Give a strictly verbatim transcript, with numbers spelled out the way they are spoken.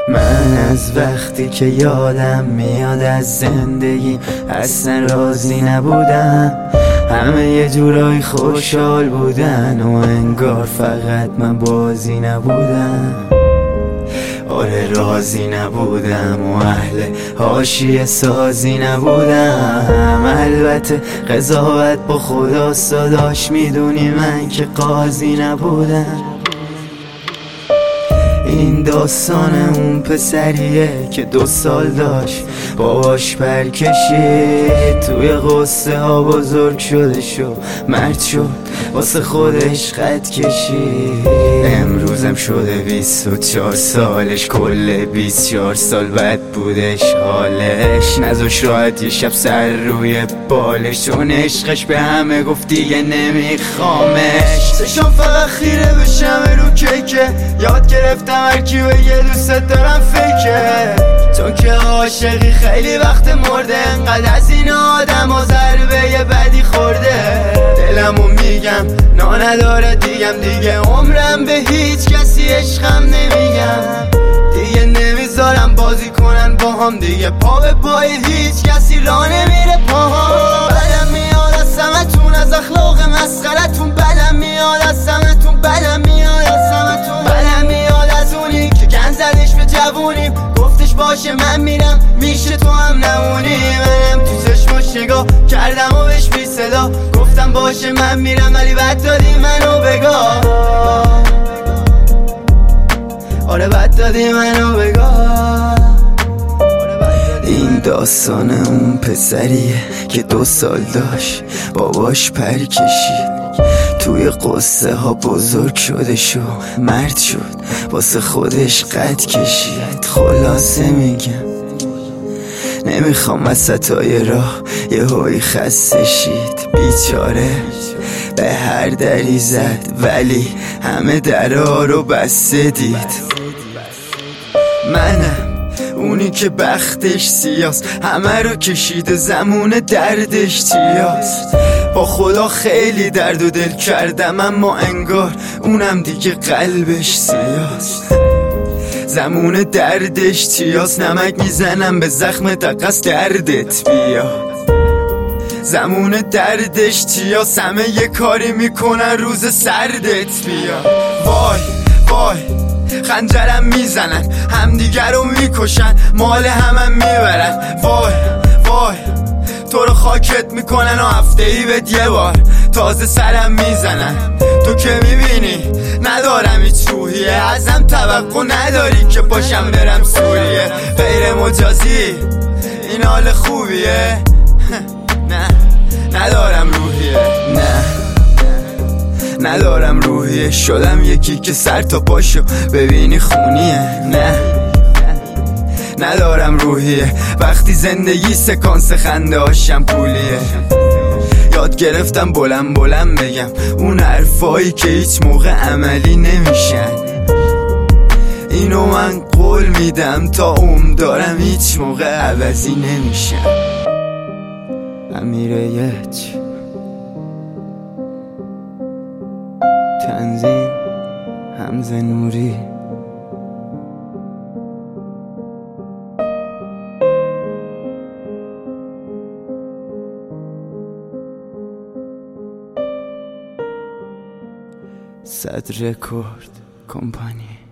من از وقتی که یادم میاد از زندگی اصلا راضی نبودم. همه یه جورایی خوشحال بودن و انگار فقط من بازی نبودم. آره راضی نبودم و اهل حاشیه سازی نبودم. البته قضاوت با خدا داشت، میدونی من که قاضی نبودم. این داستان اون پسریه که دو سال داشت باباش پرکشید، توی قصه ها بزرگ شده شو مرد شد واسه خودش خط کشید. امروزم شده بیست و چهار سالش، کل بیست و چهار سال بد بودش حالش. نذاش راحت یه شب سر روی بالش، چون عشقش به همه گفت دیگه نمیخوامش. چشم فقط خیره بشم رو کیکه، یاد گرفتم هرکی بگه دوست دارم فیکه. تو که عاشقی خیلی وقت مرده، انقدر از این آدم و ضربه یه بدی خورده. دلمو میگم نا نداره دیگم، دیگه عمرم به هیچ کسی عشقم نمیگم. دیگه نمیذارم بازی کنن با هم، دیگه پا به پای هیچ کسی را نمیره پاها. بدم میاد از همتون، از اخلاق مسخرتون بدم میاد، از همتون بدم میاد، از همتون بدم میاد. از اونی که گن زدش به جوونیم، گفتش باشه من میرم میشه تو هم نمونی. منم تو چشماش نگاه کردم و بهش بی صدا گفتم باشه من میرم، ولی بد دادی منو بگاه. آره بد دادی منو بگاه. این داستان اون پسریه که دو سال داشت باباش پر کشید، توی قصه ها بزرگ شده شو مرد شد واسه خودش قد کشید. خلاصه میگم نمیخوام وسطای راه یه هایی خسته شید. بیچاره به هر دری زد ولی همه درها رو بسته دید. منم اونی که بختش سیاست، همه رو کشیده زمون دردش چیاست. با خدا خیلی درد و دل کردم، اما انگار اونم دیگه قلبش سیاست. زمون دردش چیاست، نمک میزنم به زخم دقص دردت بیا. زمون دردش چیاست، همه یه کاری میکنن روز سردت بیا. وای وای خنجرم میزنن، همدیگر رو میکشن، مال همم میبرن. وای وای تو رو خاکت میکنن و هفته ای بهت یه بار تازه سرم میزنن. تو که میبینی ندارم هیچ روحیه، ازم توقع نداری که پاشم برم سوریه. غیر مجازی این حال خوبیه؟ نه ندارم روحیه، نه ندارم روحیه. شدم یکی که سر تا پاشو ببینی خونیه. نه ندارم روحیه. وقتی زندگی سکانس خنده هاشم پولیه. یاد گرفتم بلند بلند بگم اون حرفایی که هیچ موقع عملی نمیشن. اینو من قول میدم تا اوم دارم هیچ موقع عوضی نمیشن. امیره یچ تنظیم حمزه نوری. صد رکورد کمپانی.